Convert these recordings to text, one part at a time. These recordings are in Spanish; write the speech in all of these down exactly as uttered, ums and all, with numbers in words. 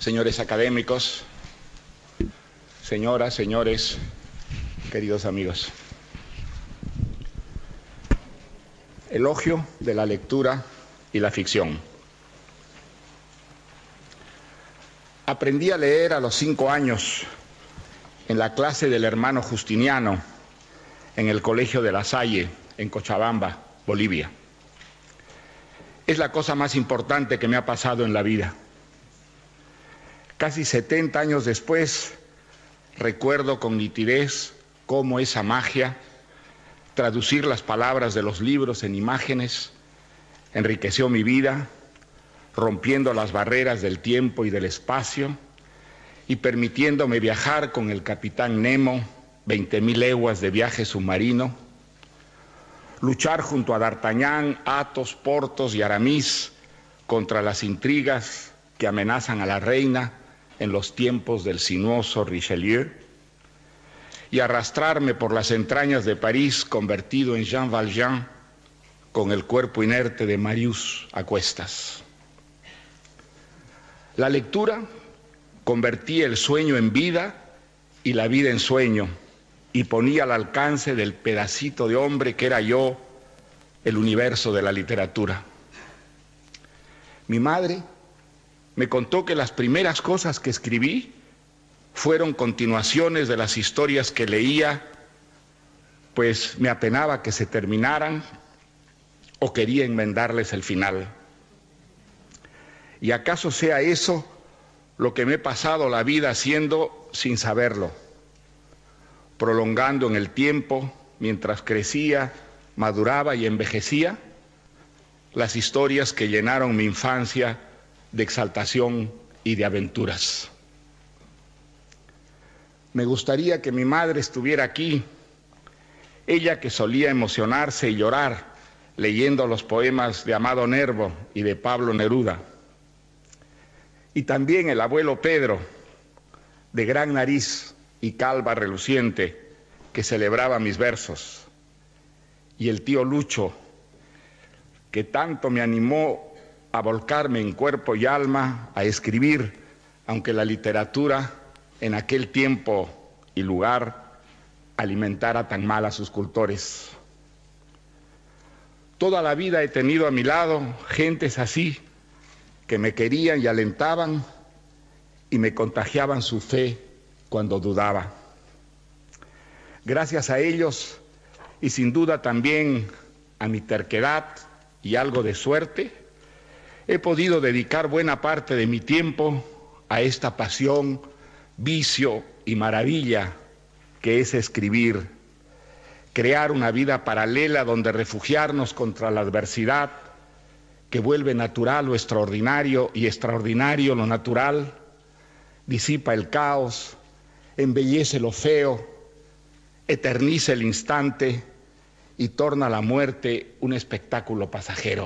señores académicos, señoras, señores, queridos amigos. Elogio de la lectura y la ficción. Aprendí a leer a los cinco años en la clase del hermano Justiniano en el Colegio de La Salle, en Cochabamba, Bolivia. Es la cosa más importante que me ha pasado en la vida. Casi setenta años después, recuerdo con nitidez cómo esa magia, traducir las palabras de los libros en imágenes, enriqueció mi vida, rompiendo las barreras del tiempo y del espacio y permitiéndome viajar con el capitán Nemo, veinte mil leguas de viaje submarino, luchar junto a D'Artagnan, Athos, Porthos y Aramis contra las intrigas que amenazan a la reina en los tiempos del sinuoso Richelieu, y arrastrarme por las entrañas de París convertido en Jean Valjean con el cuerpo inerte de Marius a cuestas. La lectura convertía el sueño en vida y la vida en sueño, y ponía al alcance del pedacito de hombre que era yo el universo de la literatura. Mi madre me contó que las primeras cosas que escribí fueron continuaciones de las historias que leía, pues me apenaba que se terminaran o quería enmendarles el final. ¿Y acaso sea eso lo que me he pasado la vida haciendo sin saberlo? Prolongando en el tiempo, mientras crecía, maduraba y envejecía, las historias que llenaron mi infancia de exaltación y de aventuras. Me gustaría que mi madre estuviera aquí, ella que solía emocionarse y llorar leyendo los poemas de Amado Nervo y de Pablo Neruda. Y también el abuelo Pedro, de gran nariz y calva reluciente, que celebraba mis versos. Y el tío Lucho, que tanto me animó a volcarme en cuerpo y alma a escribir, aunque la literatura en aquel tiempo y lugar alimentara tan mal a sus cultores. Toda la vida he tenido a mi lado gentes así, que me querían y alentaban y me contagiaban su fe cuando dudaba. Gracias a ellos, y sin duda también a mi terquedad y algo de suerte, he podido dedicar buena parte de mi tiempo a esta pasión, vicio y maravilla que es escribir, crear una vida paralela donde refugiarnos contra la adversidad que vuelve natural lo extraordinario y extraordinario lo natural, disipa el caos, embellece lo feo, eterniza el instante y torna la muerte un espectáculo pasajero.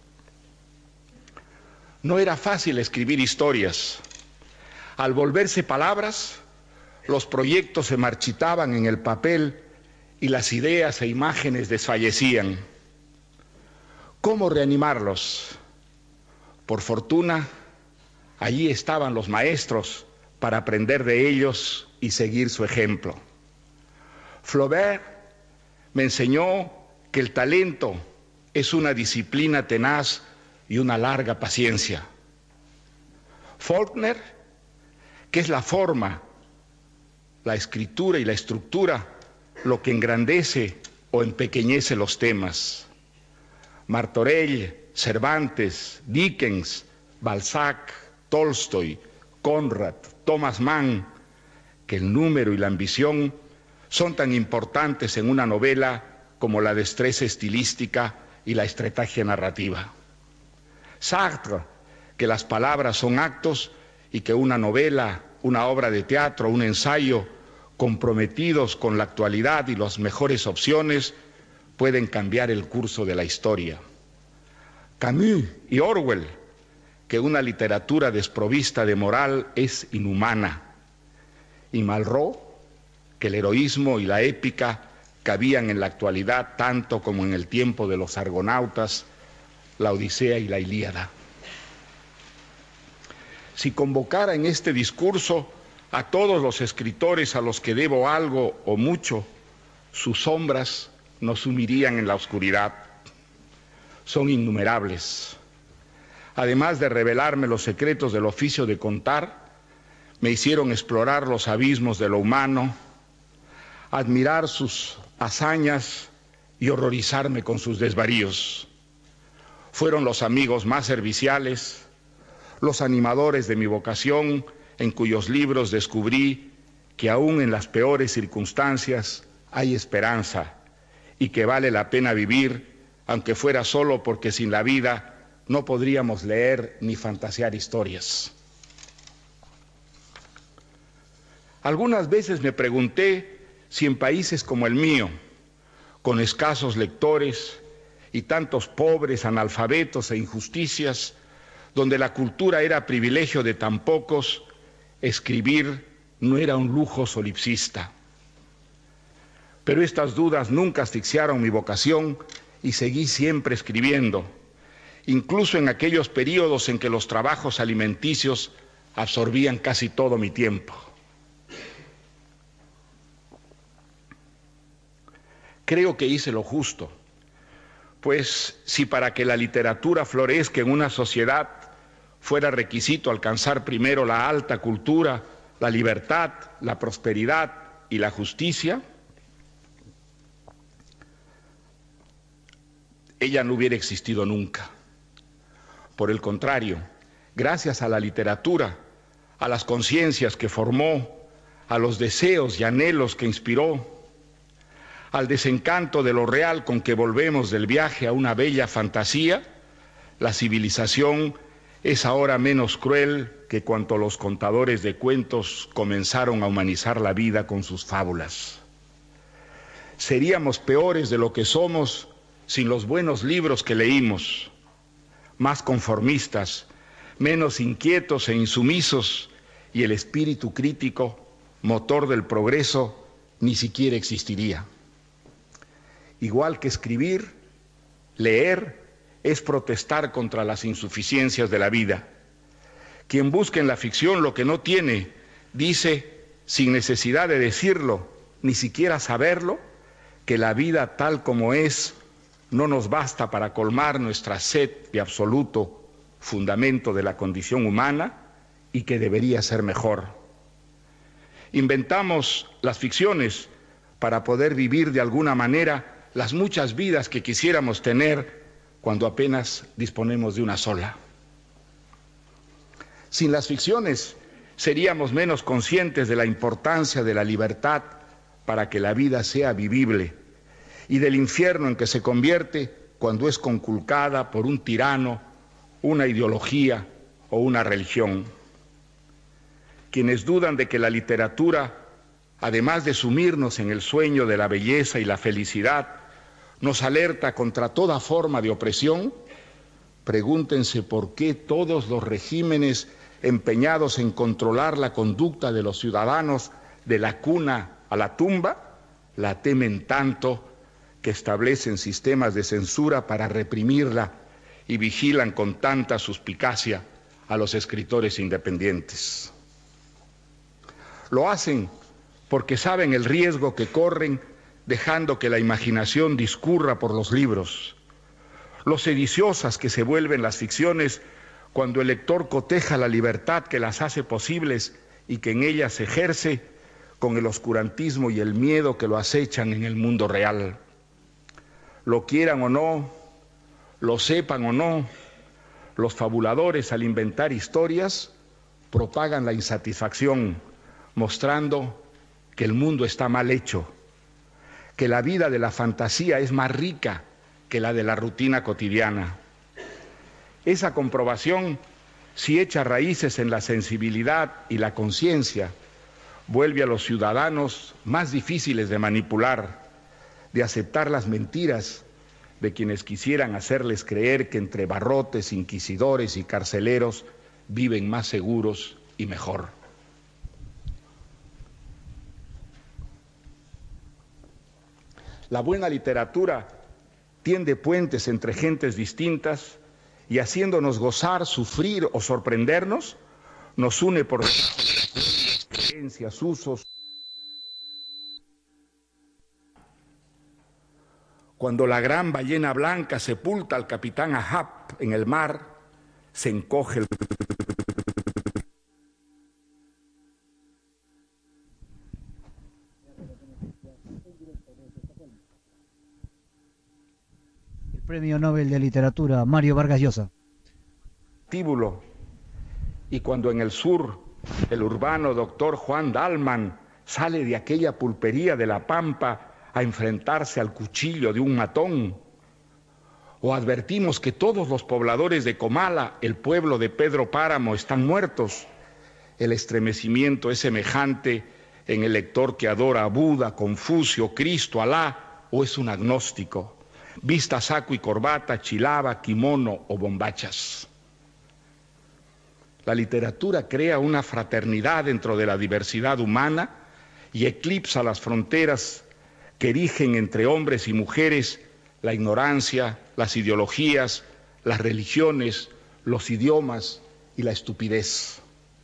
No era fácil escribir historias. Al volverse palabras, los proyectos se marchitaban en el papel y las ideas e imágenes desfallecían. ¿Cómo reanimarlos? Por fortuna, allí estaban los maestros para aprender de ellos y seguir su ejemplo. Flaubert me enseñó que el talento es una disciplina tenaz y una larga paciencia. Faulkner, que es la forma, la escritura y la estructura lo que engrandece o empequeñece los temas. Martorell, Cervantes, Dickens, Balzac, Tolstoy, Conrad, Thomas Mann, que el número y la ambición son tan importantes en una novela como la destreza estilística y la estrategia narrativa. Sartre, que las palabras son actos y que una novela, una obra de teatro, un ensayo, comprometidos con la actualidad y las mejores opciones, pueden cambiar el curso de la historia. Camus y Orwell, que una literatura desprovista de moral es inhumana. Y Malraux, que el heroísmo y la épica cabían en la actualidad tanto como en el tiempo de los argonautas, la Odisea y la Ilíada. si convocara en este discurso a todos los escritores a los que debo algo o mucho, sus sombras nos sumirían en la oscuridad. Son innumerables. Además de revelarme los secretos del oficio de contar, me hicieron explorar los abismos de lo humano, admirar sus hazañas y horrorizarme con sus desvaríos. Fueron los amigos más serviciales, los animadores de mi vocación, en cuyos libros descubrí que aún en las peores circunstancias hay esperanza y que vale la pena vivir, aunque fuera solo porque sin la vida no podríamos leer ni fantasear historias. Algunas veces me pregunté si en países como el mío, con escasos lectores y tantos pobres, analfabetos e injusticias, donde la cultura era privilegio de tan pocos, escribir no era un lujo solipsista. Pero estas dudas nunca asfixiaron mi vocación y seguí siempre escribiendo, incluso en aquellos periodos en que los trabajos alimenticios absorbían casi todo mi tiempo. Creo que hice lo justo, pues si para que la literatura florezca en una sociedad fuera requisito alcanzar primero la alta cultura, la libertad, la prosperidad y la justicia, ella no hubiera existido nunca. Por el contrario, gracias a la literatura, a las conciencias que formó, a los deseos y anhelos que inspiró, al desencanto de lo real con que volvemos del viaje a una bella fantasía, la civilización es ahora menos cruel que cuando los contadores de cuentos comenzaron a humanizar la vida con sus fábulas. Seríamos peores de lo que somos sin los buenos libros que leímos, más conformistas, menos inquietos e insumisos, y el espíritu crítico, motor del progreso, ni siquiera existiría. Igual que escribir, leer es protestar contra las insuficiencias de la vida. Quien busca en la ficción lo que no tiene, dice, sin necesidad de decirlo, ni siquiera saberlo, que la vida tal como es no nos basta para colmar nuestra sed de absoluto fundamento de la condición humana y que debería ser mejor. Inventamos las ficciones para poder vivir de alguna manera las muchas vidas que quisiéramos tener cuando apenas disponemos de una sola. Sin las ficciones seríamos menos conscientes de la importancia de la libertad para que la vida sea vivible y del infierno en que se convierte cuando es conculcada por un tirano, una ideología o una religión. Quienes dudan de que la literatura, además de sumirnos en el sueño de la belleza y la felicidad, nos alerta contra toda forma de opresión, pregúntense por qué todos los regímenes empeñados en controlar la conducta de los ciudadanos de la cuna a la tumba la temen tanto que establecen sistemas de censura para reprimirla y vigilan con tanta suspicacia a los escritores independientes. Lo hacen porque saben el riesgo que corren dejando que la imaginación discurra por los libros, lo sediciosas que se vuelven las ficciones cuando el lector coteja la libertad que las hace posibles y que en ellas se ejerce con el oscurantismo y el miedo que lo acechan en el mundo real. Lo quieran o no, lo sepan o no, los fabuladores al inventar historias propagan la insatisfacción, mostrando que el mundo está mal hecho, que la vida de la fantasía es más rica que la de la rutina cotidiana. Esa comprobación, si echa raíces en la sensibilidad y la conciencia, vuelve a los ciudadanos más difíciles de manipular, de aceptar las mentiras de quienes quisieran hacerles creer que entre barrotes, inquisidores y carceleros viven más seguros y mejor. La buena literatura tiende puentes entre gentes distintas y haciéndonos gozar, sufrir o sorprendernos, nos une por creencias, usos. Cuando la gran ballena blanca sepulta al capitán Ahab en el mar, se encoge el... El Premio Nobel de Literatura, Mario Vargas Llosa. Tíbulo. Y cuando en el sur el urbano doctor Juan Dalman sale de aquella pulpería de la Pampa a enfrentarse al cuchillo de un matón, o advertimos que todos los pobladores de Comala, el pueblo de Pedro Páramo, están muertos, el estremecimiento es semejante en el lector que adora a Buda, Confucio, Cristo, Alá, o es un agnóstico, vista saco y corbata, chilaba, kimono o bombachas. La literatura crea una fraternidad dentro de la diversidad humana y eclipsa las fronteras que erigen entre hombres y mujeres la ignorancia, las ideologías, las religiones, los idiomas y la estupidez.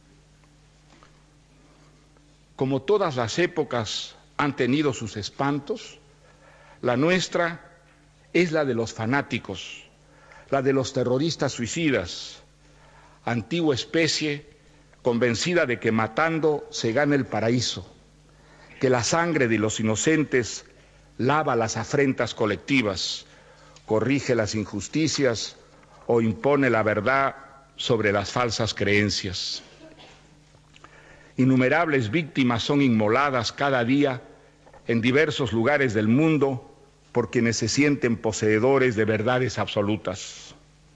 Como todas las épocas han tenido sus espantos, la nuestra es la de los fanáticos, la de los terroristas suicidas, antigua especie convencida de que matando se gana el paraíso, que la sangre de los inocentes lava las afrentas colectivas, corrige las injusticias o impone la verdad sobre las falsas creencias. Innumerables víctimas son inmoladas cada día en diversos lugares del mundo por quienes se sienten poseedores de verdades absolutas.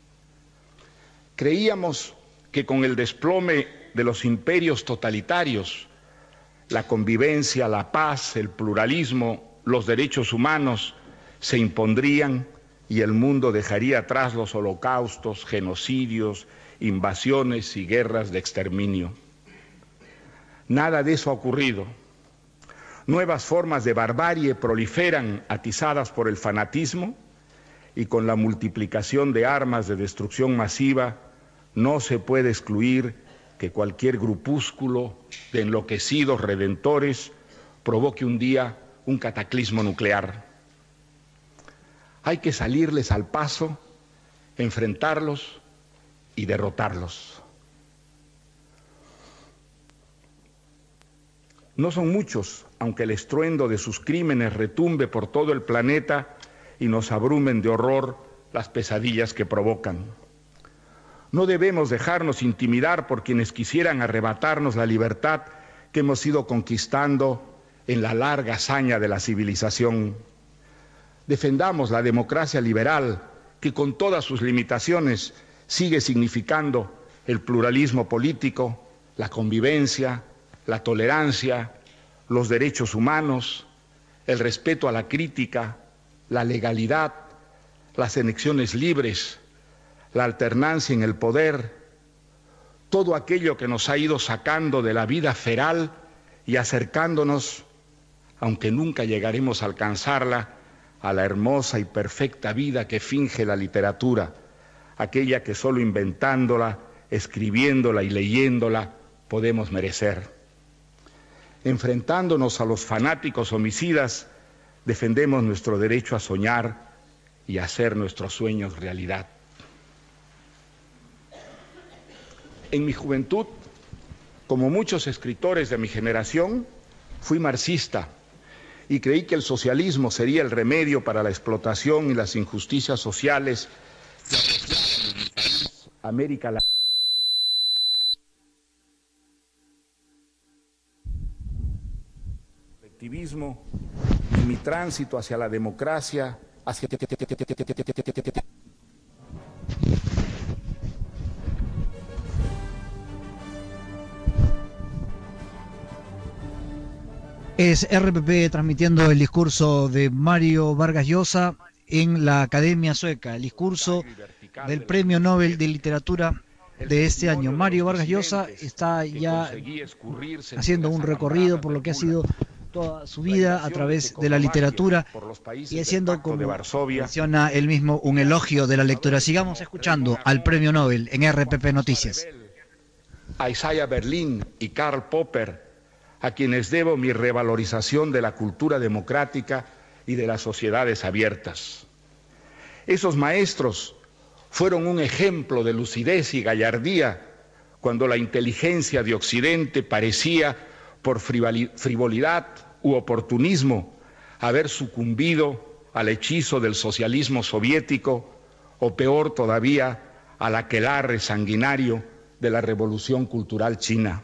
Creíamos que con el desplome de los imperios totalitarios, la convivencia, la paz, el pluralismo, los derechos humanos se impondrían y el mundo dejaría atrás los holocaustos, genocidios, invasiones y guerras de exterminio. Nada de eso ha ocurrido. Nuevas formas de barbarie proliferan atizadas por el fanatismo y con la multiplicación de armas de destrucción masiva no se puede excluir que cualquier grupúsculo de enloquecidos redentores provoque un día un cataclismo nuclear. Hay que salirles al paso, enfrentarlos y derrotarlos. No son muchos, aunque el estruendo de sus crímenes retumbe por todo el planeta y nos abrumen de horror las pesadillas que provocan. No debemos dejarnos intimidar por quienes quisieran arrebatarnos la libertad que hemos ido conquistando en la larga hazaña de la civilización. Defendamos la democracia liberal, que con todas sus limitaciones sigue significando el pluralismo político, la convivencia, la tolerancia, los derechos humanos, el respeto a la crítica, la legalidad, las elecciones libres, la alternancia en el poder, todo aquello que nos ha ido sacando de la vida feral y acercándonos, aunque nunca llegaremos a alcanzarla, a la hermosa y perfecta vida que finge la literatura, aquella que solo inventándola, escribiéndola y leyéndola podemos merecer. Enfrentándonos a los fanáticos homicidas, defendemos nuestro derecho a soñar y a hacer nuestros sueños realidad. En mi juventud, como muchos escritores de mi generación, fui marxista y creí que el socialismo sería el remedio para la explotación y las injusticias sociales que asociaban en mi país, América Latina. Colectivismo y mi tránsito hacia la democracia, hacia... Es R P P transmitiendo el discurso de Mario Vargas Llosa en la Academia Sueca, el discurso del Premio Nobel de Literatura de este año. Mario Vargas Llosa está ya haciendo un recorrido por lo que ha sido toda su vida a través de la literatura y haciendo, como menciona él mismo, un elogio de la lectura. Sigamos escuchando al Premio Nobel en R P P Noticias. a Isaiah Berlin y Karl Popper, a quienes debo mi revalorización de la cultura democrática y de las sociedades abiertas. Esos maestros fueron un ejemplo de lucidez y gallardía cuando la inteligencia de Occidente parecía, por frivolidad u oportunismo, haber sucumbido al hechizo del socialismo soviético o, peor todavía, al aquelarre sanguinario de la revolución cultural china.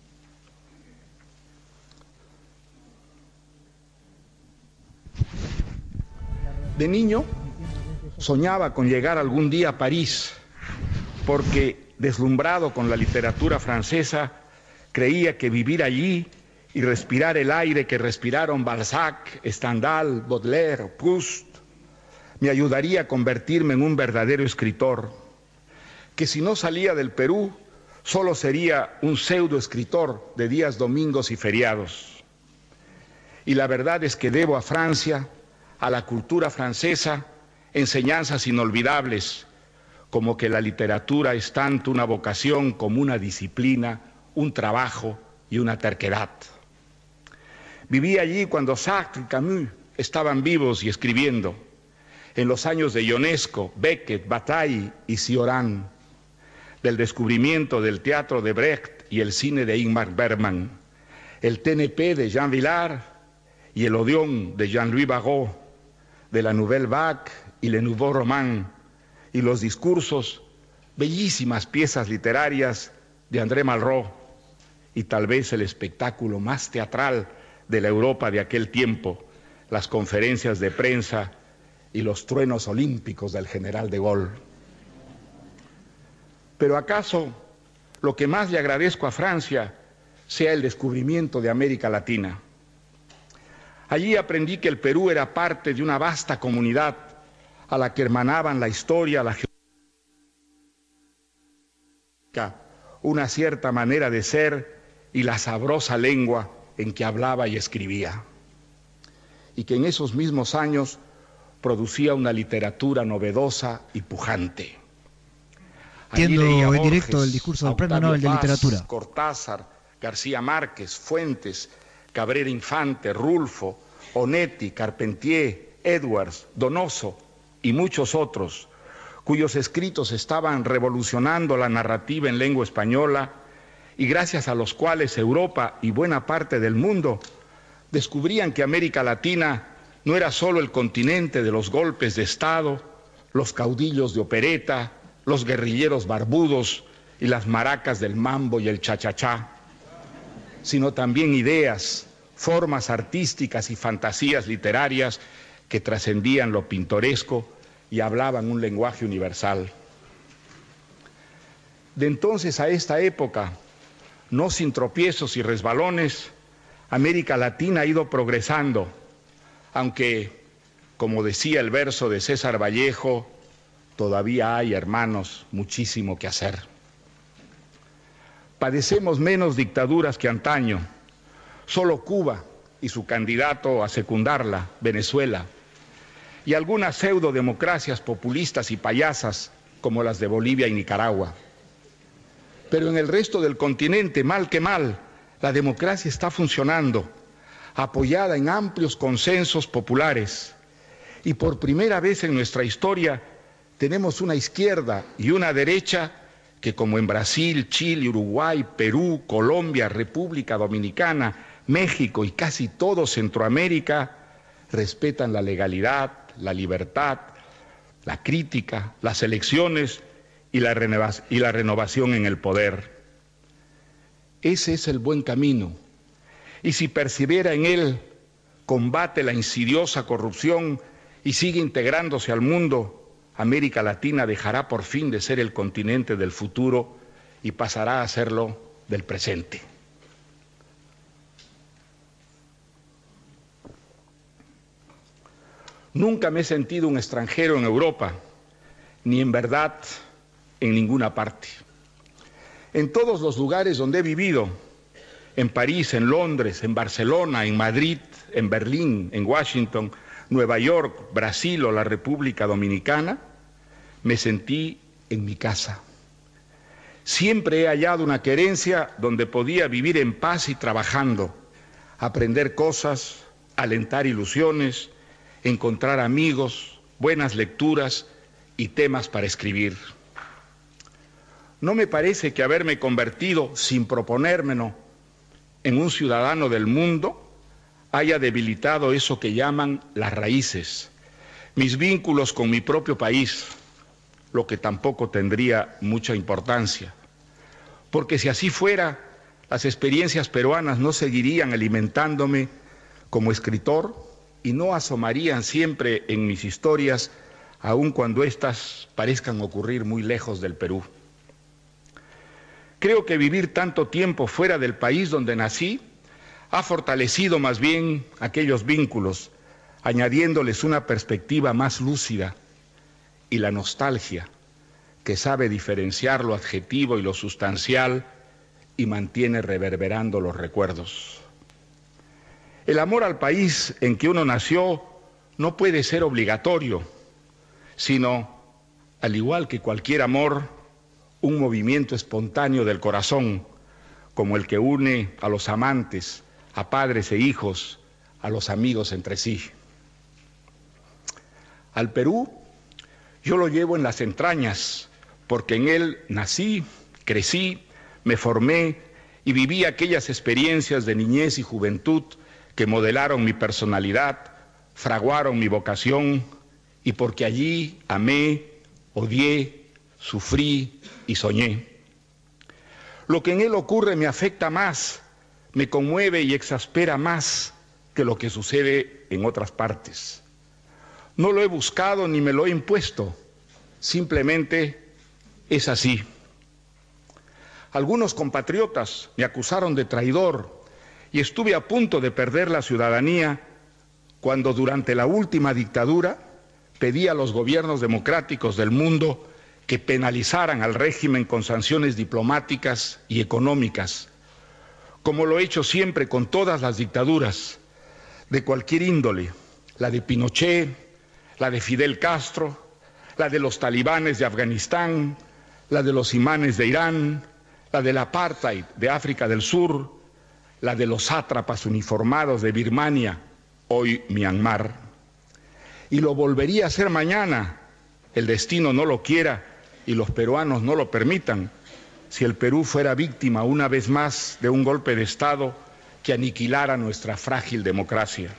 De niño soñaba con llegar algún día a París, porque, deslumbrado con la literatura francesa, creía que vivir allí y respirar el aire que respiraron Balzac, Stendhal, Baudelaire, Proust, me ayudaría a convertirme en un verdadero escritor, que si no salía del Perú, solo sería un pseudoescritor de días domingos y feriados. Y la verdad es que debo a Francia, a la cultura francesa, enseñanzas inolvidables, como que la literatura es tanto una vocación como una disciplina, un trabajo y una terquedad. Viví allí cuando Sartre y Camus estaban vivos y escribiendo, en los años de Ionesco, Beckett, Bataille y Cioran, del descubrimiento del teatro de Brecht y el cine de Ingmar Bergman, el T N P de Jean Vilar y el Odeón de Jean-Louis Barrault, de la Nouvelle Vague y Le Nouveau Roman, y los discursos, bellísimas piezas literarias de André Malraux, y tal vez el espectáculo más teatral de la Europa de aquel tiempo, las conferencias de prensa y los truenos olímpicos del general de Gaulle. Pero ¿acaso lo que más le agradezco a Francia sea el descubrimiento de América Latina? Allí aprendí que el Perú era parte de una vasta comunidad a la que hermanaban la historia, la geografía, una cierta manera de ser y la sabrosa lengua en que hablaba y escribía. Y que en esos mismos años producía una literatura novedosa y pujante. Entiendo en directo el discurso del Premio Nobel de Literatura. Cortázar, García Márquez, Fuentes, Cabrera Infante, Rulfo, Onetti, Carpentier, Edwards, Donoso y muchos otros, cuyos escritos estaban revolucionando la narrativa en lengua española y gracias a los cuales Europa y buena parte del mundo descubrían que América Latina no era solo el continente de los golpes de Estado, los caudillos de opereta, los guerrilleros barbudos y las maracas del mambo y el cha-cha-cha, sino también ideas, formas artísticas y fantasías literarias que trascendían lo pintoresco y hablaban un lenguaje universal. De entonces a esta época, no sin tropiezos y resbalones, América Latina ha ido progresando, aunque, como decía el verso de César Vallejo, todavía hay, hermanos, muchísimo que hacer. Padecemos menos dictaduras que antaño. Solo Cuba y su candidato a secundarla, Venezuela, y algunas pseudodemocracias populistas y payasas como las de Bolivia y Nicaragua. Pero en el resto del continente, mal que mal, la democracia está funcionando, apoyada en amplios consensos populares. Y por primera vez en nuestra historia tenemos una izquierda y una derecha que, como en Brasil, Chile, Uruguay, Perú, Colombia, República Dominicana, México y casi todo Centroamérica, respetan la legalidad, la libertad, la crítica, las elecciones y la, renova- y la renovación en el poder. Ese es el buen camino, y si persevera en él, combate la insidiosa corrupción y sigue integrándose al mundo, América Latina dejará por fin de ser el continente del futuro y pasará a serlo del presente. Nunca me he sentido un extranjero en Europa, ni en verdad en ninguna parte. En todos los lugares donde he vivido, en París, en Londres, en Barcelona, en Madrid, en Berlín, en Washington, Nueva York, Brasil o la República Dominicana, me sentí en mi casa. Siempre he hallado una querencia donde podía vivir en paz y trabajando, aprender cosas, alentar ilusiones, encontrar amigos, buenas lecturas y temas para escribir. No me parece que haberme convertido, sin proponérmelo, en un ciudadano del mundo haya debilitado eso que llaman las raíces, mis vínculos con mi propio país, lo que tampoco tendría mucha importancia. Porque si así fuera, las experiencias peruanas no seguirían alimentándome como escritor y no asomarían siempre en mis historias, aun cuando éstas parezcan ocurrir muy lejos del Perú. Creo que vivir tanto tiempo fuera del país donde nací ha fortalecido más bien aquellos vínculos, añadiéndoles una perspectiva más lúcida, y la nostalgia, que sabe diferenciar lo adjetivo y lo sustancial y mantiene reverberando los recuerdos. El amor al país en que uno nació no puede ser obligatorio, sino, al igual que cualquier amor, un movimiento espontáneo del corazón, como el que une a los amantes, a padres e hijos, a los amigos entre sí. Al Perú yo lo llevo en las entrañas, porque en él nací, crecí, me formé y viví aquellas experiencias de niñez y juventud que modelaron mi personalidad, fraguaron mi vocación, y porque allí amé, odié, sufrí y soñé. Lo que en él ocurre me afecta más, me conmueve y exaspera más que lo que sucede en otras partes. No lo he buscado ni me lo he impuesto, simplemente es así. Algunos compatriotas me acusaron de traidor y estuve a punto de perder la ciudadanía cuando durante la última dictadura pedí a los gobiernos democráticos del mundo que penalizaran al régimen con sanciones diplomáticas y económicas, como lo he hecho siempre con todas las dictaduras de cualquier índole, la de Pinochet, la de Fidel Castro, la de los talibanes de Afganistán, la de los imanes de Irán, la del apartheid de África del Sur, la de los sátrapas uniformados de Birmania, hoy Myanmar. Y lo volvería a hacer mañana, el destino no lo quiera y los peruanos no lo permitan, si el Perú fuera víctima una vez más de un golpe de Estado que aniquilara nuestra frágil democracia.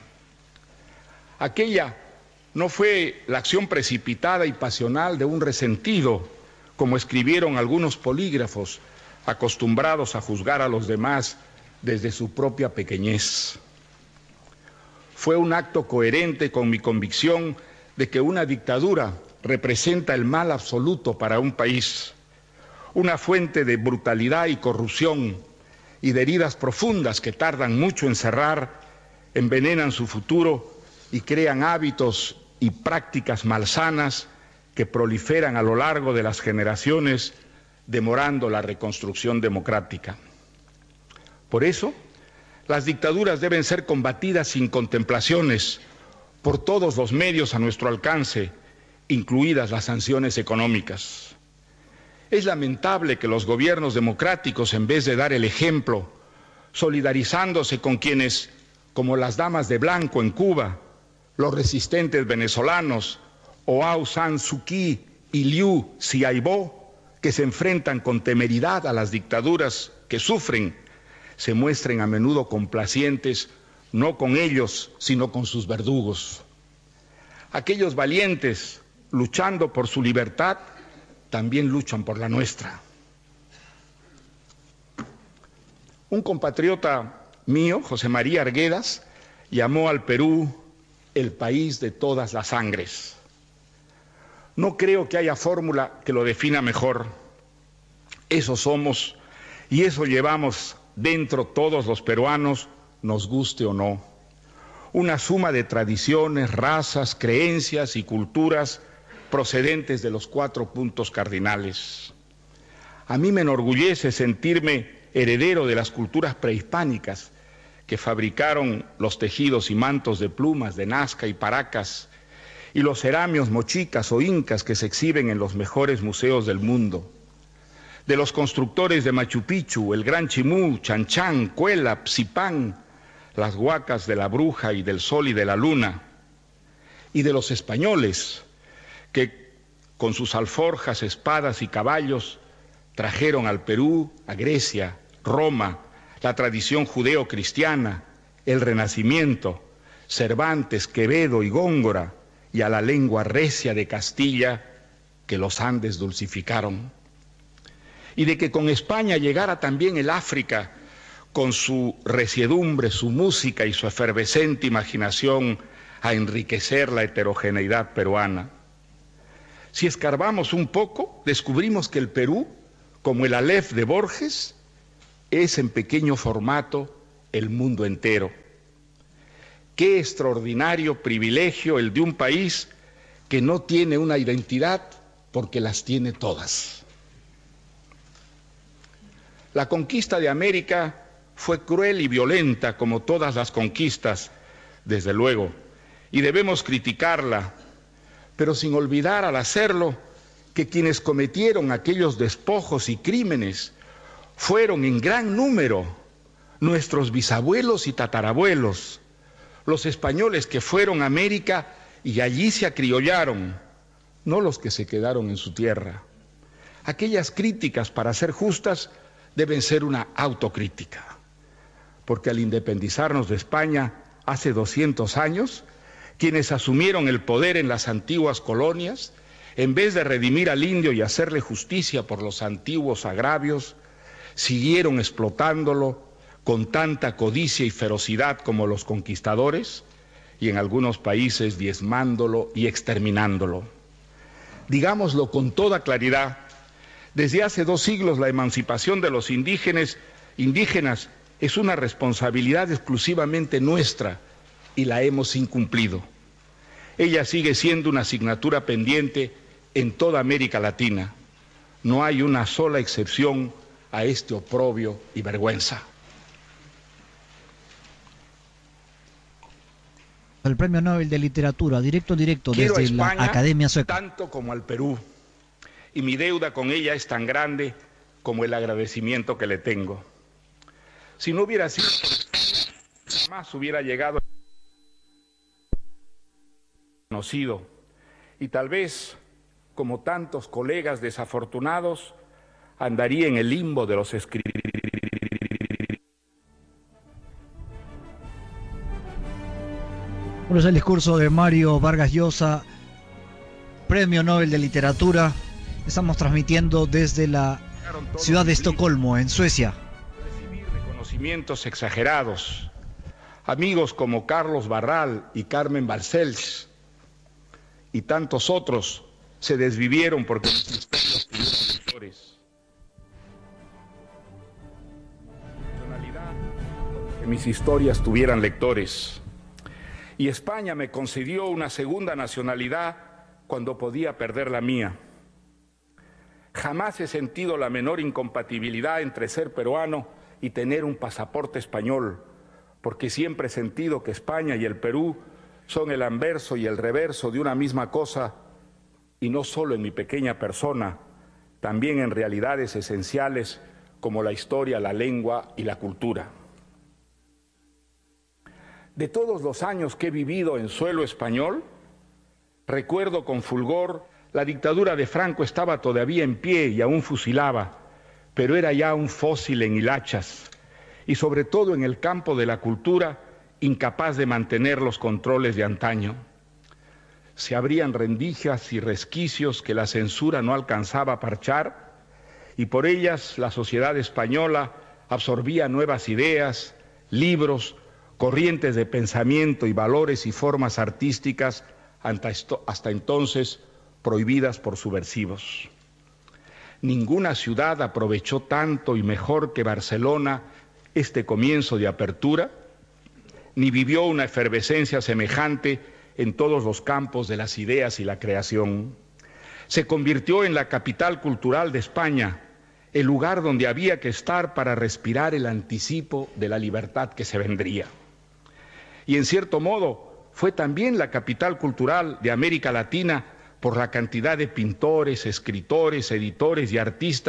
Aquella no fue la acción precipitada y pasional de un resentido, como escribieron algunos polígrafos acostumbrados a juzgar a los demás desde su propia pequeñez. Fue un acto coherente con mi convicción de que una dictadura representa el mal absoluto para un país, una fuente de brutalidad y corrupción y de heridas profundas que tardan mucho en cerrar, envenenan su futuro y crean hábitos y prácticas malsanas que proliferan a lo largo de las generaciones, demorando la reconstrucción democrática. Por eso, las dictaduras deben ser combatidas sin contemplaciones por todos los medios a nuestro alcance, incluidas las sanciones económicas. Es lamentable que los gobiernos democráticos, en vez de dar el ejemplo, solidarizándose con quienes, como las damas de blanco en Cuba, los resistentes venezolanos, o Aung San Suu Kyi y Liu Xiaobo, que se enfrentan con temeridad a las dictaduras que sufren, se muestren a menudo complacientes, no con ellos, sino con sus verdugos. Aquellos valientes, luchando por su libertad, también luchan por la nuestra. Un compatriota mío, José María Arguedas, llamó al Perú el país de todas las sangres. No creo que haya fórmula que lo defina mejor. Eso somos y eso llevamos dentro todos los peruanos, nos guste o no. Una suma de tradiciones, razas, creencias y culturas procedentes de los cuatro puntos cardinales. A mí me enorgullece sentirme heredero de las culturas prehispánicas que fabricaron los tejidos y mantos de plumas de Nazca y Paracas y los ceramios mochicas o incas que se exhiben en los mejores museos del mundo. de los constructores de Machu Picchu, el Gran Chimú, Chan Chan, Cuela, Psipán, las huacas de la Bruja y del Sol y de la Luna, y de los españoles que con sus alforjas, espadas y caballos trajeron al Perú, a Grecia, Roma, la tradición judeo-cristiana, el Renacimiento, Cervantes, Quevedo y Góngora, y a la lengua recia de Castilla que los Andes dulcificaron. Y de que con España llegara también el África, con su resiedumbre, su música y su efervescente imaginación a enriquecer la heterogeneidad peruana. Si escarbamos un poco, descubrimos que el Perú, como el Aleph de Borges, es en pequeño formato el mundo entero. Qué extraordinario privilegio el de un país que no tiene una identidad porque las tiene todas. La conquista de América fue cruel y violenta como todas las conquistas, desde luego, y debemos criticarla, pero sin olvidar al hacerlo que quienes cometieron aquellos despojos y crímenes fueron en gran número nuestros bisabuelos y tatarabuelos, los españoles que fueron a América y allí se acriollaron, no los que se quedaron en su tierra. Aquellas críticas, para ser justas, deben ser una autocrítica, porque al independizarnos de España hace doscientos años, quienes asumieron el poder en las antiguas colonias, en vez de redimir al indio y hacerle justicia por los antiguos agravios, siguieron explotándolo con tanta codicia y ferocidad como los conquistadores, y en algunos países diezmándolo y exterminándolo. Digámoslo con toda claridad, desde hace dos siglos la emancipación de los indígenas, indígenas es una responsabilidad exclusivamente nuestra y la hemos incumplido. Ella sigue siendo una asignatura pendiente en toda América Latina. No hay una sola excepción a este oprobio y vergüenza. El Premio Nobel de Literatura, directo, directo, Quiero desde a España, la Academia Sueca. Tanto como al Perú, y mi deuda con ella es tan grande como el agradecimiento que le tengo. Si no hubiera sido por España, jamás hubiera llegado conocido, y tal vez, como tantos colegas desafortunados, andaría en el limbo de los escritores. Bueno, es el discurso de Mario Vargas Llosa, Premio Nobel de Literatura. Estamos transmitiendo desde la ciudad de Estocolmo, en Suecia. Recibir reconocimientos exagerados. Amigos como Carlos Barral y Carmen Balcells y tantos otros se desvivieron porque mis historias tuvieron lectores. Que mis historias tuvieran lectores. Y España me concedió una segunda nacionalidad cuando podía perder la mía. Jamás he sentido la menor incompatibilidad entre ser peruano y tener un pasaporte español, porque siempre he sentido que España y el Perú son el anverso y el reverso de una misma cosa, y no solo en mi pequeña persona, también en realidades esenciales como la historia, la lengua y la cultura. De todos los años que he vivido en suelo español, recuerdo con fulgor, la dictadura de Franco estaba todavía en pie y aún fusilaba, pero era ya un fósil en hilachas, y sobre todo en el campo de la cultura, incapaz de mantener los controles de antaño. Se abrían rendijas y resquicios que la censura no alcanzaba a parchar, y por ellas la sociedad española absorbía nuevas ideas, libros, corrientes de pensamiento y valores y formas artísticas hasta entonces prohibidas por subversivos. Ninguna ciudad aprovechó tanto y mejor que Barcelona este comienzo de apertura, ni vivió una efervescencia semejante en todos los campos de las ideas y la creación. Se convirtió en la capital cultural de España, el lugar donde había que estar para respirar el anticipo de la libertad que se vendría. Y en cierto modo fue también la capital cultural de América Latina por la cantidad de pintores, escritores, editores y artistas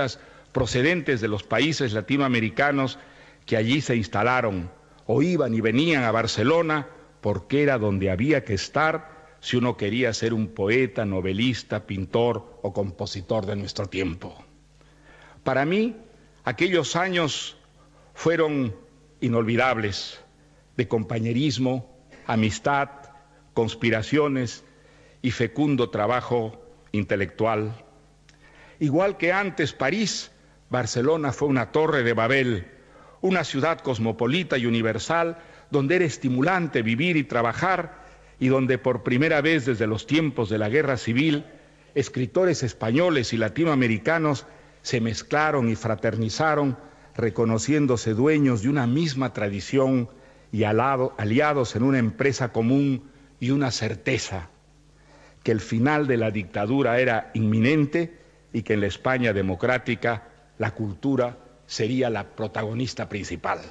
procedentes de los países latinoamericanos que allí se instalaron o iban y venían a Barcelona porque era donde había que estar si uno quería ser un poeta, novelista, pintor o compositor de nuestro tiempo. Para mí, aquellos años fueron inolvidables, de compañerismo, amistad, conspiraciones y fecundo trabajo intelectual. Igual que antes París, Barcelona fue una torre de Babel, una ciudad cosmopolita y universal donde era estimulante vivir y trabajar y donde por primera vez desde los tiempos de la Guerra Civil, escritores españoles y latinoamericanos se mezclaron y fraternizaron, reconociéndose dueños de una misma tradición y aliados en una empresa común y una certeza, que el final de la dictadura era inminente y que en la España democrática la cultura sería la protagonista principal.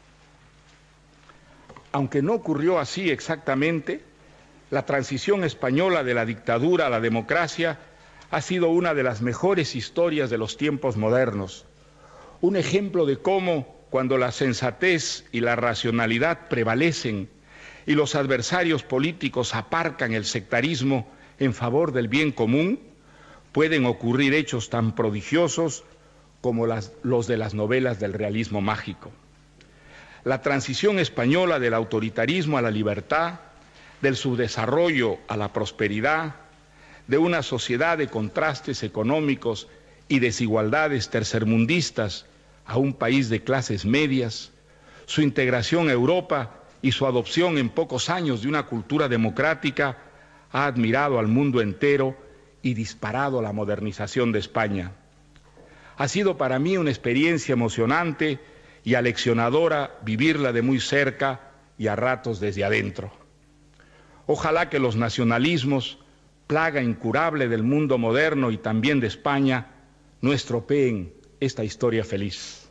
Aunque no ocurrió así exactamente, la transición española de la dictadura a la democracia ha sido una de las mejores historias de los tiempos modernos. Un ejemplo de cómo, cuando la sensatez y la racionalidad prevalecen y los adversarios políticos aparcan el sectarismo en favor del bien común, pueden ocurrir hechos tan prodigiosos como las, los de las novelas del realismo mágico. La transición española del autoritarismo a la libertad, del subdesarrollo a la prosperidad, de una sociedad de contrastes económicos y desigualdades tercermundistas a un país de clases medias, su integración a Europa y su adopción en pocos años de una cultura democrática ha admirado al mundo entero y disparado la modernización de España. Ha sido para mí una experiencia emocionante y aleccionadora vivirla de muy cerca y a ratos desde adentro. Ojalá que los nacionalismos, plaga incurable del mundo moderno y también de España, no estropeen esta historia feliz.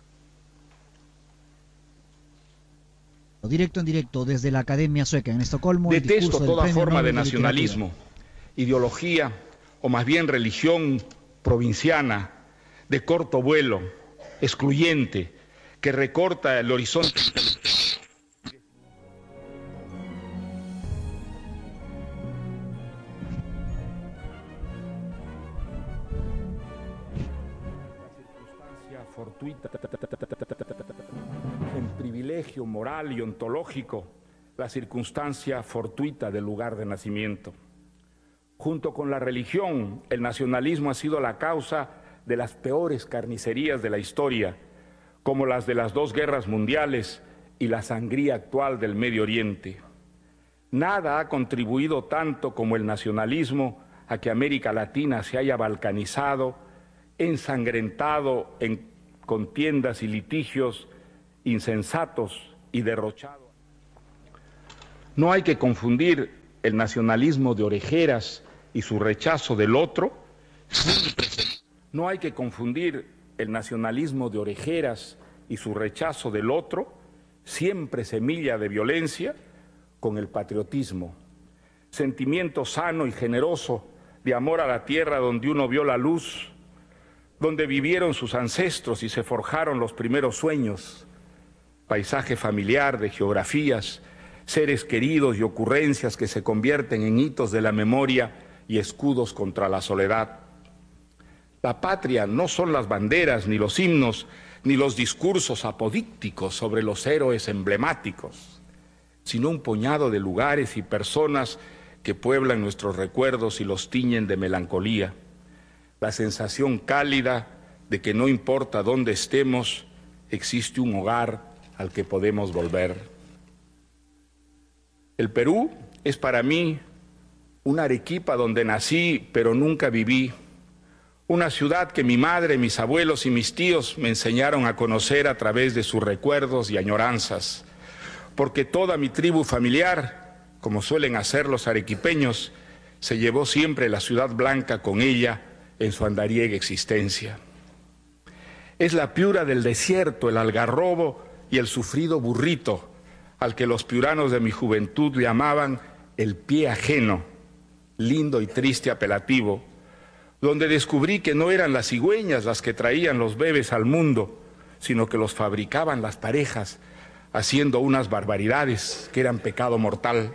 Directo en directo desde la Academia Sueca en Estocolmo. Detesto toda forma de nacionalismo, ideología o más bien religión provinciana, de corto vuelo, excluyente, que recorta el horizonte intelectual. Fortuita, en privilegio moral y ontológico, la circunstancia fortuita del lugar de nacimiento. Junto con la religión, el nacionalismo ha sido la causa de las peores carnicerías de la historia, como las de las dos guerras mundiales y la sangría actual del Medio Oriente. Nada ha contribuido tanto como el nacionalismo a que América Latina se haya balcanizado, ensangrentado en contiendas y litigios insensatos y derrochados. No hay que confundir el nacionalismo de orejeras y su rechazo del otro. No hay que confundir el nacionalismo de orejeras y su rechazo del otro, siempre semilla de violencia, con el patriotismo, sentimiento sano y generoso de amor a la tierra donde uno vio la luz, donde vivieron sus ancestros y se forjaron los primeros sueños, paisaje familiar de geografías, seres queridos y ocurrencias que se convierten en hitos de la memoria y escudos contra la soledad. La patria no son las banderas, ni los himnos, ni los discursos apodícticos sobre los héroes emblemáticos, sino un puñado de lugares y personas que pueblan nuestros recuerdos y los tiñen de melancolía. La sensación cálida de que no importa dónde estemos, existe un hogar al que podemos volver. El Perú es para mí una Arequipa donde nací, pero nunca viví. Una ciudad que mi madre, mis abuelos y mis tíos me enseñaron a conocer a través de sus recuerdos y añoranzas. Porque toda mi tribu familiar, como suelen hacer los arequipeños, se llevó siempre la ciudad blanca con ella en su andariega existencia. Es la Piura del desierto, el algarrobo y el sufrido burrito, al que los piuranos de mi juventud llamaban el pie ajeno, lindo y triste apelativo, donde descubrí que no eran las cigüeñas las que traían los bebés al mundo, sino que los fabricaban las parejas, haciendo unas barbaridades que eran pecado mortal.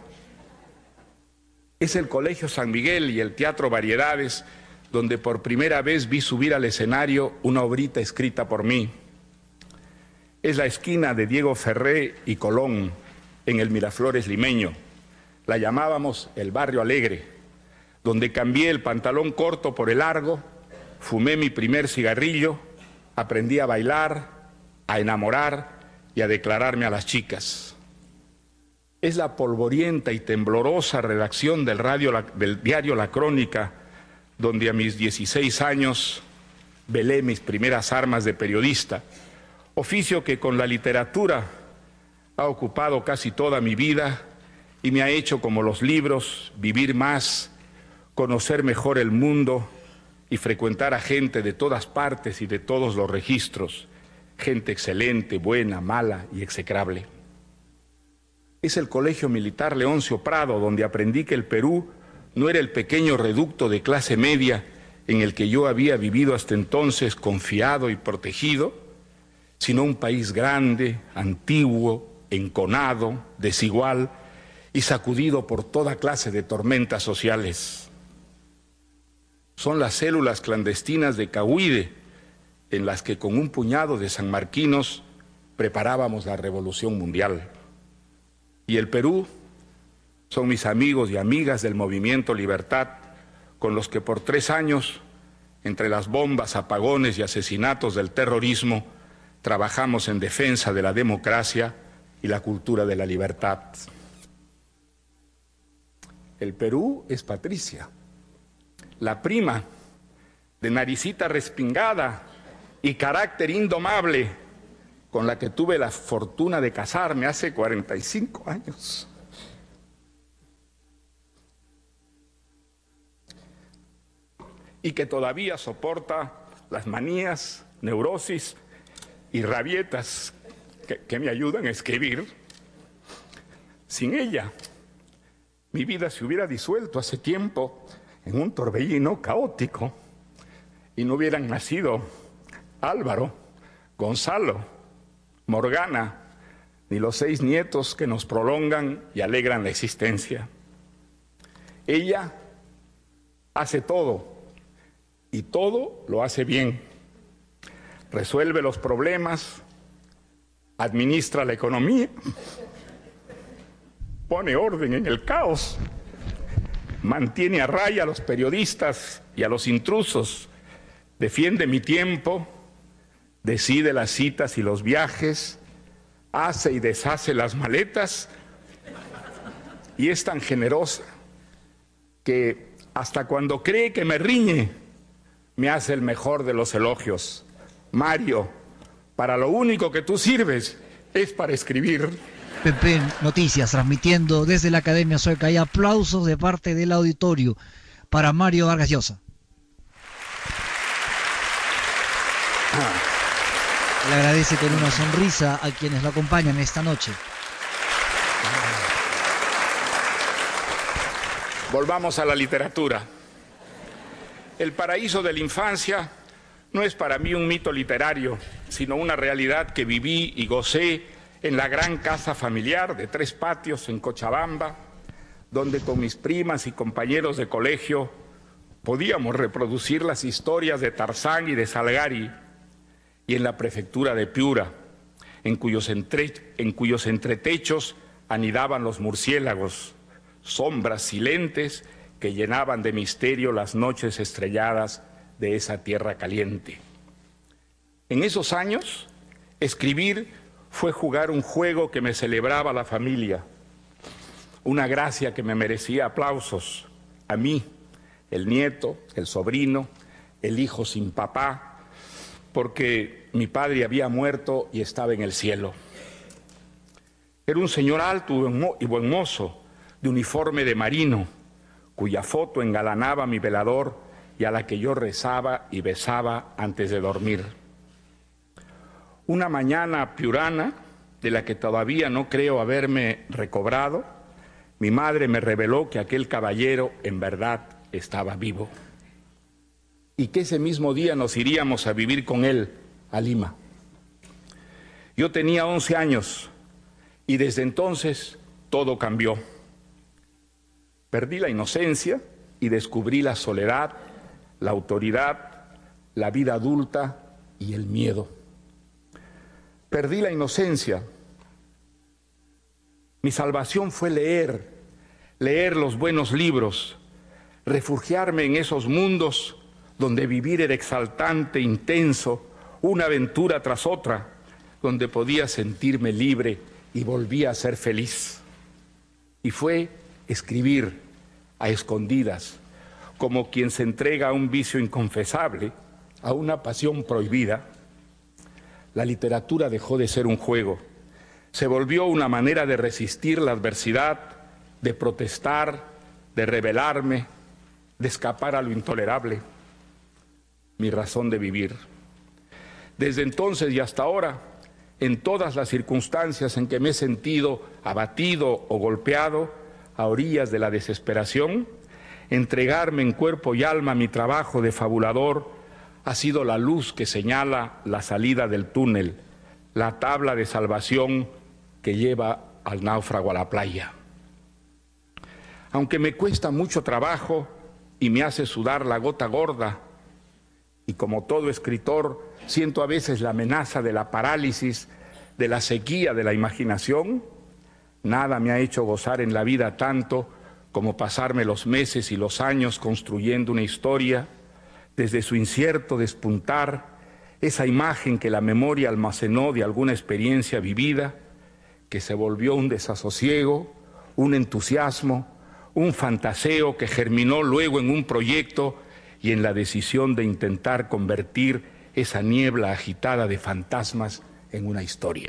Es el Colegio San Miguel y el Teatro Variedades donde por primera vez vi subir al escenario una obrita escrita por mí. Es la esquina de Diego Ferré y Colón, en el Miraflores limeño. La llamábamos el Barrio Alegre, donde cambié el pantalón corto por el largo, fumé mi primer cigarrillo, aprendí a bailar, a enamorar y a declararme a las chicas. Es la polvorienta y temblorosa redacción del, radio, del diario La Crónica, donde a mis dieciséis años velé mis primeras armas de periodista, oficio que con la literatura ha ocupado casi toda mi vida y me ha hecho, como los libros, vivir más, conocer mejor el mundo y frecuentar a gente de todas partes y de todos los registros, gente excelente, buena, mala y execrable. Es el Colegio Militar Leoncio Prado, donde aprendí que el Perú no era el pequeño reducto de clase media en el que yo había vivido hasta entonces confiado y protegido, sino un país grande, antiguo, enconado, desigual y sacudido por toda clase de tormentas sociales. Son las células clandestinas de Cahuide, en las que con un puñado de sanmarquinos preparábamos la revolución mundial. Y el Perú son mis amigos y amigas del Movimiento Libertad, con los que por tres años, entre las bombas, apagones y asesinatos del terrorismo, trabajamos en defensa de la democracia y la cultura de la libertad. El Perú es Patricia, la prima de naricita respingada y carácter indomable con la que tuve la fortuna de casarme hace cuarenta y cinco años. Y que todavía soporta las manías, neurosis y rabietas que, que me ayudan a escribir. Sin ella, mi vida se hubiera disuelto hace tiempo en un torbellino caótico y no hubieran nacido Álvaro, Gonzalo, Morgana, ni los seis nietos que nos prolongan y alegran la existencia. Ella hace todo y todo lo hace bien. Resuelve los problemas, administra la economía, pone orden en el caos, mantiene a raya a los periodistas y a los intrusos, defiende mi tiempo, decide las citas y los viajes, hace y deshace las maletas y es tan generosa que hasta cuando cree que me riñe, me hace el mejor de los elogios. Mario, para lo único que tú sirves es para escribir. Pepe Noticias, transmitiendo desde la Academia Sueca. Hay aplausos de parte del auditorio para Mario Vargas Llosa. Le agradece con una sonrisa a quienes lo acompañan esta noche. Volvamos a la literatura. El paraíso de la infancia no es para mí un mito literario, sino una realidad que viví y gocé en la gran casa familiar de tres patios en Cochabamba, donde con mis primas y compañeros de colegio podíamos reproducir las historias de Tarzán y de Salgari, y en la prefectura de Piura, en cuyos, entre, en cuyos entretechos anidaban los murciélagos, sombras silentes que llenaban de misterio las noches estrelladas de esa tierra caliente. En esos años, escribir fue jugar un juego que me celebraba la familia, una gracia que me merecía aplausos, a mí, el nieto, el sobrino, el hijo sin papá, porque mi padre había muerto y estaba en el cielo. Era un señor alto y buen mozo, de uniforme de marino, cuya foto engalanaba mi velador y a la que yo rezaba y besaba antes de dormir. Una mañana piurana, de la que todavía no creo haberme recobrado, mi madre me reveló que aquel caballero en verdad estaba vivo. y que ese mismo día nos iríamos a vivir con él a Lima. Yo tenía once años y desde entonces todo cambió. Perdí la inocencia y descubrí la soledad, la autoridad, la vida adulta y el miedo. Perdí la inocencia. Mi salvación fue leer, leer los buenos libros, refugiarme en esos mundos donde vivir era exaltante, intenso, una aventura tras otra, donde podía sentirme libre y volvía a ser feliz. Y fue escribir a escondidas, como quien se entrega a un vicio inconfesable, a una pasión prohibida. La literatura dejó de ser un juego, se volvió una manera de resistir la adversidad, de protestar, de rebelarme, de escapar a lo intolerable. Mi razón de vivir. Desde entonces y hasta ahora, en todas las circunstancias en que me he sentido abatido o golpeado, a orillas de la desesperación, entregarme en cuerpo y alma a mi trabajo de fabulador ha sido la luz que señala la salida del túnel, la tabla de salvación que lleva al náufrago a la playa. Aunque me cuesta mucho trabajo y me hace sudar la gota gorda, y como todo escritor siento a veces la amenaza de la parálisis, de la sequía de la imaginación, nada me ha hecho gozar en la vida tanto como pasarme los meses y los años construyendo una historia, desde su incierto despuntar, esa imagen que la memoria almacenó de alguna experiencia vivida, que se volvió un desasosiego, un entusiasmo, un fantaseo que germinó luego en un proyecto y en la decisión de intentar convertir esa niebla agitada de fantasmas en una historia.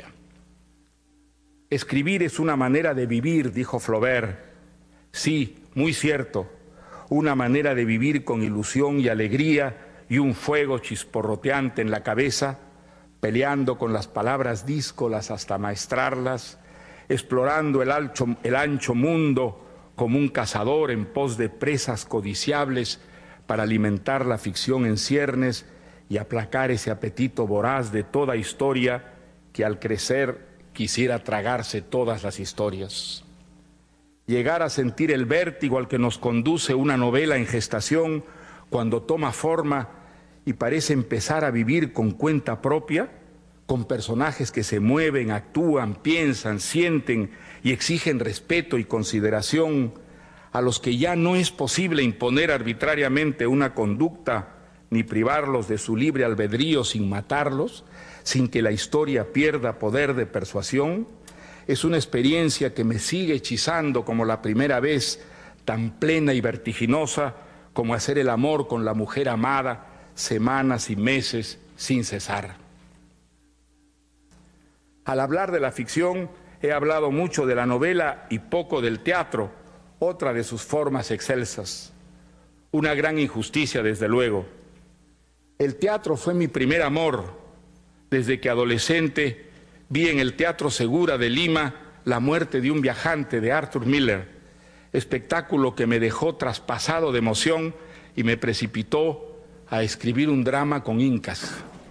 Escribir es una manera de vivir, dijo Flaubert. Sí, muy cierto, una manera de vivir con ilusión y alegría y un fuego chisporroteante en la cabeza, peleando con las palabras díscolas hasta maestrarlas, explorando el ancho, el ancho mundo como un cazador en pos de presas codiciables para alimentar la ficción en ciernes y aplacar ese apetito voraz de toda historia que al crecer quisiera tragarse todas las historias. Llegar a sentir el vértigo al que nos conduce una novela en gestación cuando toma forma y parece empezar a vivir con cuenta propia, con personajes que se mueven, actúan, piensan, sienten y exigen respeto y consideración, a los que ya no es posible imponer arbitrariamente una conducta ni privarlos de su libre albedrío sin matarlos, sin que la historia pierda poder de persuasión, es una experiencia que me sigue hechizando como la primera vez, tan plena y vertiginosa como hacer el amor con la mujer amada semanas y meses sin cesar. Al hablar de la ficción, he hablado mucho de la novela y poco del teatro, otra de sus formas excelsas. Una gran injusticia, desde luego. El teatro fue mi primer amor. Desde que adolescente vi en el Teatro Segura de Lima La muerte de un viajante de Arthur Miller, espectáculo que me dejó traspasado de emoción y me precipitó a escribir un drama con incas.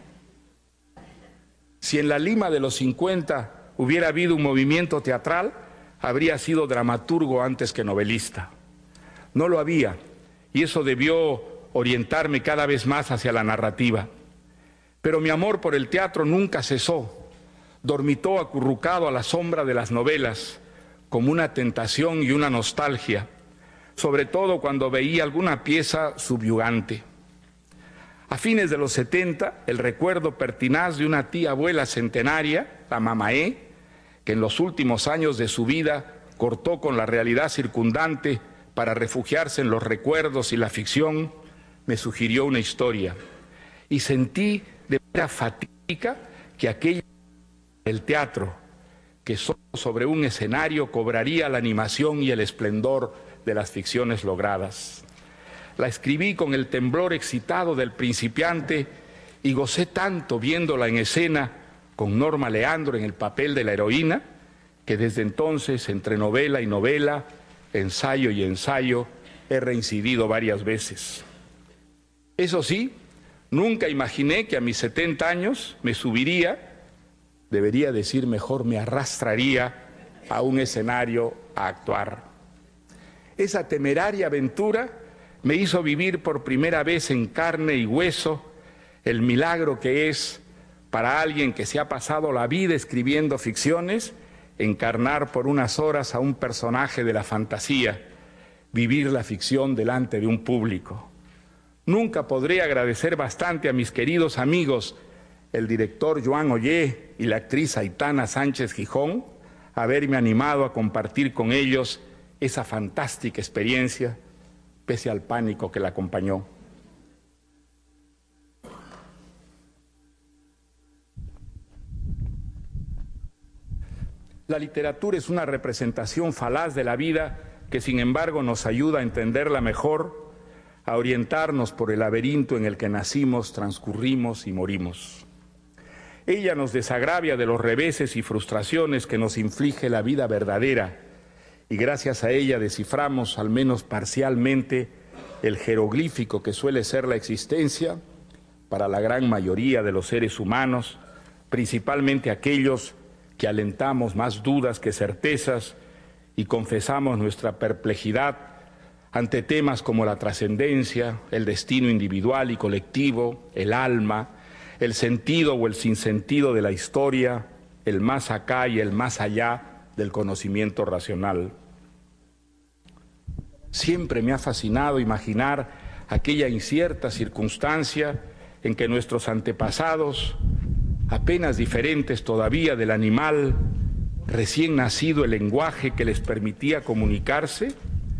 Si en la Lima de los cincuenta hubiera habido un movimiento teatral, habría sido dramaturgo antes que novelista. No lo había, y eso debió orientarme cada vez más hacia la narrativa. Pero mi amor por el teatro nunca cesó, dormitó acurrucado a la sombra de las novelas, como una tentación y una nostalgia, sobre todo cuando veía alguna pieza subyugante. A fines de los setenta, el recuerdo pertinaz de una tía abuela centenaria, la Mamaé, que en los últimos años de su vida cortó con la realidad circundante para refugiarse en los recuerdos y la ficción, me sugirió una historia. Y sentí de manera fatídica que aquello del teatro, que solo sobre un escenario cobraría la animación y el esplendor de las ficciones logradas. La escribí con el temblor excitado del principiante y gocé tanto viéndola en escena con Norma Leandro en el papel de la heroína, que desde entonces, entre novela y novela, ensayo y ensayo, he reincidido varias veces. Eso sí, nunca imaginé que a mis setenta años me subiría, debería decir mejor, me arrastraría a un escenario a actuar. Esa temeraria aventura me hizo vivir por primera vez en carne y hueso el milagro que es, para alguien que se ha pasado la vida escribiendo ficciones, encarnar por unas horas a un personaje de la fantasía, vivir la ficción delante de un público. Nunca podré agradecer bastante a mis queridos amigos, el director Joan Ollé y la actriz Aitana Sánchez Gijón, haberme animado a compartir con ellos esa fantástica experiencia, pese al pánico que la acompañó. La literatura es una representación falaz de la vida que, sin embargo, nos ayuda a entenderla mejor, a orientarnos por el laberinto en el que nacimos, transcurrimos y morimos. Ella nos desagravia de los reveses y frustraciones que nos inflige la vida verdadera, y gracias a ella desciframos, al menos parcialmente, el jeroglífico que suele ser la existencia para la gran mayoría de los seres humanos, principalmente aquellos que alentamos más dudas que certezas y confesamos nuestra perplejidad ante temas como la trascendencia, el destino individual y colectivo, el alma, el sentido o el sinsentido de la historia, el más acá y el más allá del conocimiento racional. Siempre me ha fascinado imaginar aquella incierta circunstancia en que nuestros antepasados, apenas diferentes todavía del animal, recién nacido el lenguaje que les permitía comunicarse,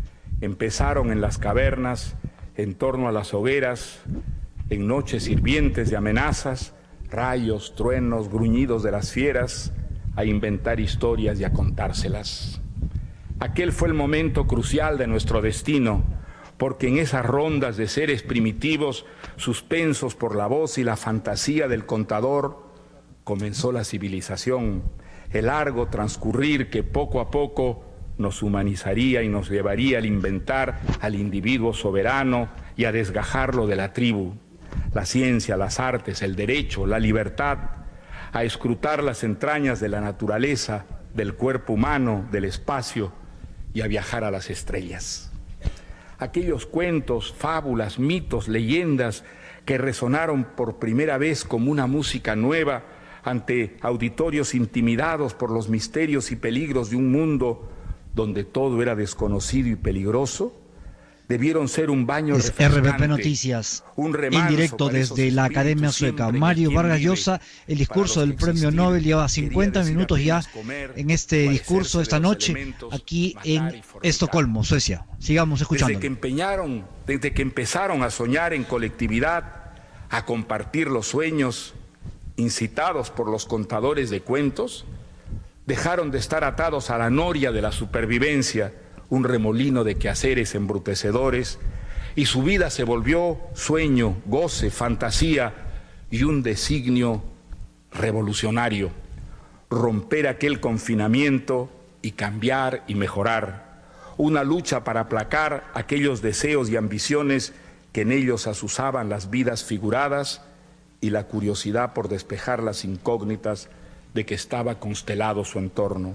empezaron en las cavernas, en torno a las hogueras, en noches hirvientes de amenazas, rayos, truenos, gruñidos de las fieras, a inventar historias y a contárselas. Aquel fue el momento crucial de nuestro destino, porque en esas rondas de seres primitivos, suspensos por la voz y la fantasía del contador, comenzó la civilización, el largo transcurrir que poco a poco nos humanizaría y nos llevaría al inventar al individuo soberano y a desgajarlo de la tribu, la ciencia, las artes, el derecho, la libertad, a escrutar las entrañas de la naturaleza, del cuerpo humano, del espacio y a viajar a las estrellas. Aquellos cuentos, fábulas, mitos, leyendas que resonaron por primera vez como una música nueva ante auditorios intimidados por los misterios y peligros de un mundo donde todo era desconocido y peligroso, debieron ser un baño es refrescante, R P P Noticias, un en directo desde la Academia Sueca. Mario Vargas Llosa, el discurso del Premio Nobel, lleva cincuenta minutos ya en este discurso esta noche, aquí en Estocolmo, Suecia. Sigamos escuchando. Desde que empeñaron, desde que empezaron a soñar en colectividad, a compartir los sueños, incitados por los contadores de cuentos, dejaron de estar atados a la noria de la supervivencia, un remolino de quehaceres embrutecedores, y su vida se volvió sueño, goce, fantasía y un designio revolucionario: romper aquel confinamiento y cambiar y mejorar, una lucha para aplacar aquellos deseos y ambiciones que en ellos azuzaban las vidas figuradas y la curiosidad por despejar las incógnitas de que estaba constelado su entorno.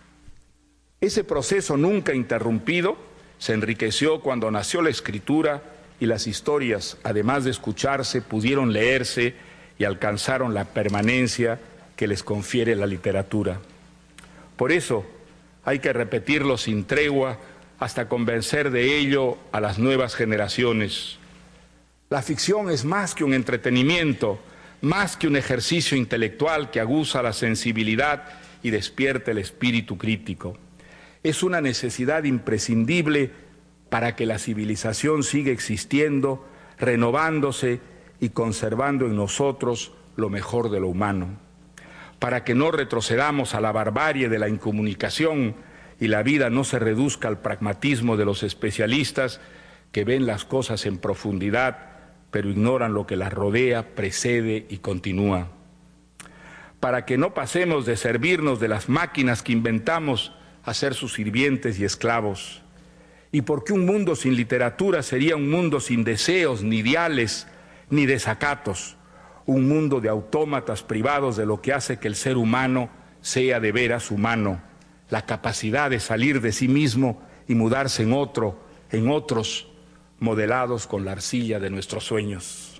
Ese proceso nunca interrumpido se enriqueció cuando nació la escritura y las historias, además de escucharse, pudieron leerse y alcanzaron la permanencia que les confiere la literatura. Por eso hay que repetirlo sin tregua hasta convencer de ello a las nuevas generaciones. La ficción es más que un entretenimiento, más que un ejercicio intelectual que aguza la sensibilidad y despierta el espíritu crítico. Es una necesidad imprescindible para que la civilización siga existiendo, renovándose y conservando en nosotros lo mejor de lo humano, para que no retrocedamos a la barbarie de la incomunicación y la vida no se reduzca al pragmatismo de los especialistas que ven las cosas en profundidad, pero ignoran lo que las rodea, precede y continúa. Para que no pasemos de servirnos de las máquinas que inventamos a ser sus sirvientes y esclavos, y porque un mundo sin literatura sería un mundo sin deseos, ni ideales, ni desacatos, un mundo de autómatas privados de lo que hace que el ser humano sea de veras humano, la capacidad de salir de sí mismo y mudarse en otro, en otros, modelados con la arcilla de nuestros sueños.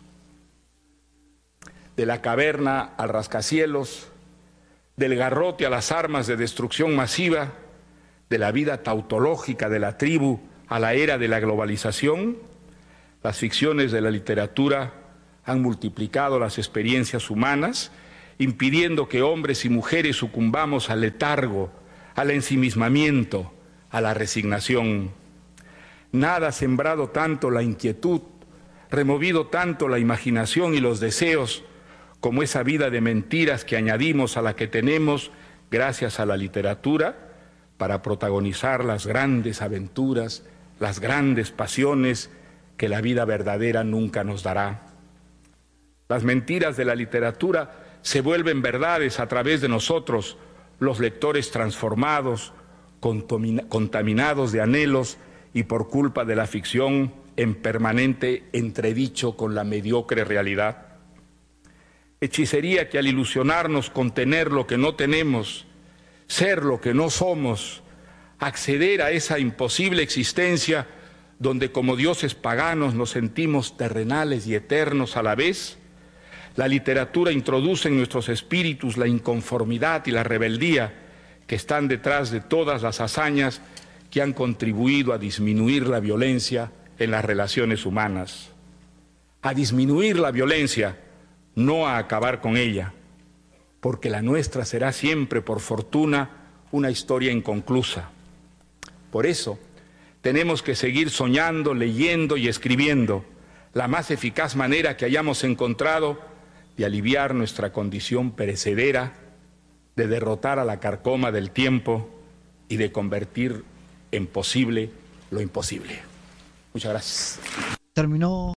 De la caverna al rascacielos, del garrote a las armas de destrucción masiva, de la vida tautológica de la tribu a la era de la globalización, las ficciones de la literatura han multiplicado las experiencias humanas, impidiendo que hombres y mujeres sucumbamos al letargo, al ensimismamiento, a la resignación. Nada ha sembrado tanto la inquietud, removido tanto la imaginación y los deseos, como esa vida de mentiras que añadimos a la que tenemos gracias a la literatura para protagonizar las grandes aventuras, las grandes pasiones que la vida verdadera nunca nos dará. Las mentiras de la literatura se vuelven verdades a través de nosotros, los lectores transformados, contaminados de anhelos y por culpa de la ficción en permanente entredicho con la mediocre realidad. Hechicería que al ilusionarnos con tener lo que no tenemos, ser lo que no somos, acceder a esa imposible existencia donde como dioses paganos nos sentimos terrenales y eternos a la vez, la literatura introduce en nuestros espíritus la inconformidad y la rebeldía que están detrás de todas las hazañas que han contribuido a disminuir la violencia en las relaciones humanas. A disminuir la violencia, no a acabar con ella, porque la nuestra será siempre, por fortuna, una historia inconclusa. Por eso, tenemos que seguir soñando, leyendo y escribiendo, la más eficaz manera que hayamos encontrado de aliviar nuestra condición perecedera, de derrotar a la carcoma del tiempo y de convertir en posible lo imposible. Muchas gracias. Terminó.